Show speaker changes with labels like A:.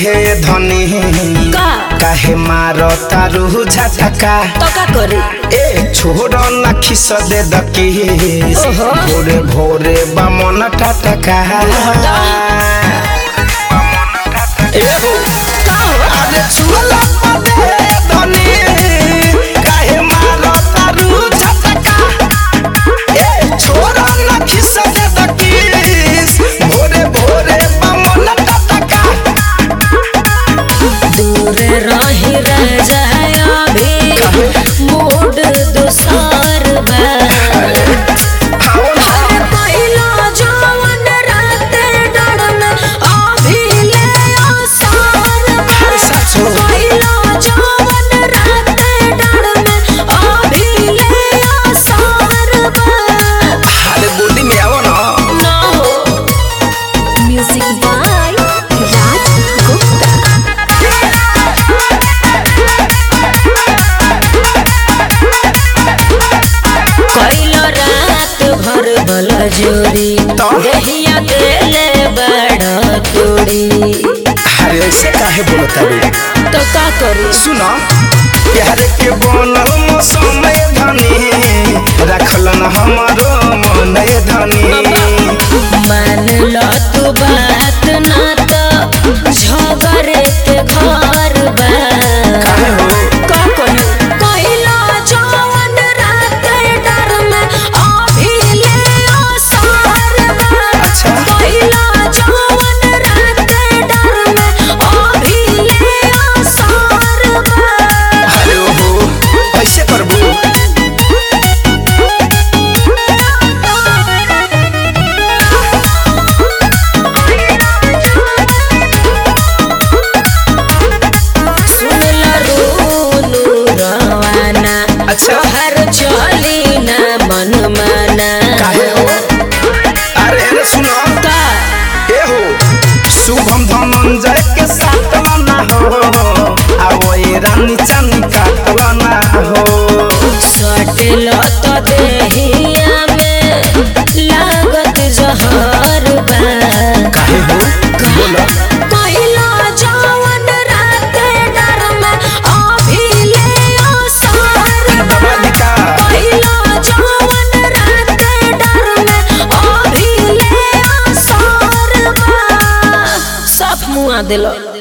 A: हे धनी काहे मारो तारू झटका
B: तो का करी
A: ए छोड़ ना खिस दे दकी भोरे भोरे बामन टटका ए हो अरे छुला पदे धनी काहे मारो तारू झटका ए छोड़ ना खिस दे दकी भोरे भोरे बामन टटका
B: दूर रही राजा अभी मूड दुसार बा पहिला जवन राते डर में अभी ले आसार बा पहिला जवन राते डर में अभी ले आसार बा
A: अरे बॉडी में आओ ना
B: म्यूजिक बाय राज गुप्ता कैलो रात भर बल जोरी दहिया देले बड़ तोड़ी
A: अरे ऐसे काहे बोलता रे
B: तो का करी
A: सुना प्यार के बनल मौसम धनी रखल न हमारो मन धनी
B: मान लो तू बात ना तो झगड़े के घर बा
A: काहे हो
B: का कही कैलो जवन रात डर में अभी ले आसार बा
A: अच्छा
B: कैलो जवन रात डर में अभी ले आसार बा
A: अरे हो ऐसे करबू अच्छा
B: हर चली ना मन माना
A: काहे हो अरे सुनो
B: का
A: ए हो शुभम धनंजय के साथ ना हो आवो ए रानी चांदी काटवा ना हो
B: सटल तो देहिया में लागत जहर बा
A: काहे हो बोलो
B: कैलो जवन रात डर में अभी ले आसार बा
A: बालिका
B: कैलो जवन रात डर में अभी ले आसार बा सब मुआ दिलो